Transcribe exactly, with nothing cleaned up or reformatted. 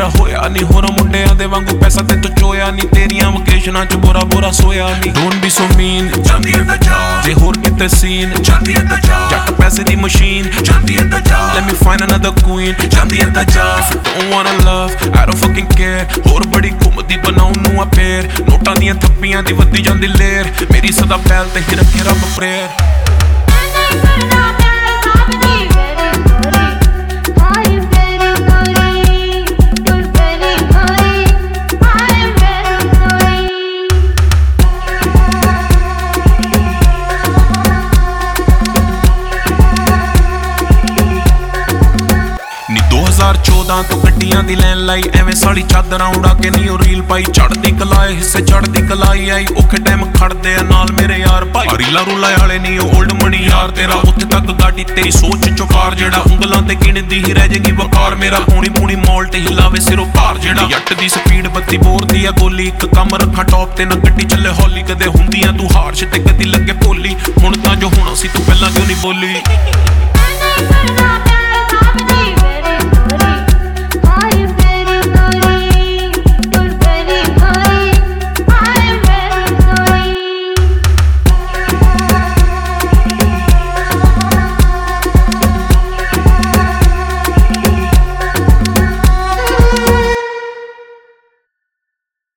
ਮੇਰਾ ਹੋਇਆ ਨਹੀਂ ਹੋਰ ਮੁੰਡਿਆਂ ਦੇ ਵਾਂਗੂ ਪੈਸਾ ਤੇ ਤੂੰ ਚੋਇਆ ਨਹੀਂ ਤੇਰੀਆਂ ਵਕੇਸ਼ਨਾਂ ਚ ਬੋਰਾ ਬੋਰਾ ਸੋਇਆ ਨਹੀਂ ਡੋਂਟ ਬੀ ਸੋ ਮੀਨ ਜਾਂਦੀ ਐ ਤਾਂ ਜਾ ਜੇ ਹੋਰ ਕਿਤੇ ਸੀਨ ਜਾਂਦੀ ਐ ਤਾਂ ਜਾ ਜੱਟ ਪੈਸੇ ਦੀ ਮਸ਼ੀਨ ਜਾਂਦੀ ਐ ਤਾਂ ਜਾ let me find another queen ਜਾਂਦੀ ਐ ਤਾਂ ਜਾ if you don't wanna love I don't fucking care ਹੋਰ ਬੜੀ ਘੁੰਮਦੀ ਬਣਾਉਣ ਨੂੰ ਆ ਫੇਰ ਨੋਟਾਂ ਦੀਆਂ ਥੱਪੀਆਂ ਦੀ ਵੱਧਦੀ ਜਾਂਦੀ ਲੇਰ ਮੇਰੀ ਸਦਾ ਪਹਿਲ ਤੇ ਹੀ ਰੱਖੇ ਰੱਬ ਪ੍ਰੇਅਰ ਦੋ ਹਜ਼ਾਰ ਚੌਦਾਂ ਤੋਂ ਗੱਡੀਆਂ ਦੀ ਲੈਣ ਲਾਈ ਐਵੇਂ ਸਾਲੀ ਚਾਦਰਾਂ ਉਡਾ ਕੇ ਨਹੀਂ ਉਹ ਰੀਲ ਪਾਈ ਚੜਦੀ ਕਲਾਏ ਹਿੱਸੇ ਚੜਦੀ ਕਲਾਈ ਆਈ ਔਖੇ ਟਾਈਮ ਖੜਦੇ ਆ ਨਾਲ ਮੇਰੇ ਯਾਰ ਭਾਈ ਰੀਲਾ ਰੂਲਾ ਵਾਲੇ ਨਹੀਂ ਉਹ ਓਲਡ ਮਨੀ ਯਾਰ ਤੇਰਾ ਉੱਥੇ ਤੱਕ ਗਾਡੀ ਤੇਰੀ ਸੋਚ ਚੋਂ ਪਾਰ ਜਿਹੜਾ ਉਂਗਲਾਂ ਤੇ ਗਿਣਦੀ ਹੀ ਰਹਿ ਜਾਏਗੀ ਵਕਾਰ ਮੇਰਾ ਪੂਣੀ ਪੂਣੀ ਮੌਲ ਤੇ ਹਿਲਾਵੇ ਸਿਰੋਂ ਪਾਰ ਜਿਹੜਾ ਜੱਟ ਦੀ ਸਪੀਡ ਬੱਤੀ ਬੋਰਦੀ ਆ ਗੋਲੀ ਇੱਕ ਕੰਮ ਰੱਖਾਂ ਟੌਪ ਤੇ ਨਾ ਗੱਡੀ ਚੱਲੇ ਹੌਲੀ ਕਦੇ ਹੁੰਦੀਆਂ ਤੂੰ ਹਾਰਸ਼ ਤੇ ਕਦੀ ਲੱਗੇ ਭੋਲੀ ਹੁਣ ਤਾਂ ਜੋ ਹੋਣਾ ਸੀ ਤੂੰ ਪਹਿਲਾਂ ਕਿਉਂ ਨਹੀਂ ਬੋਲੀ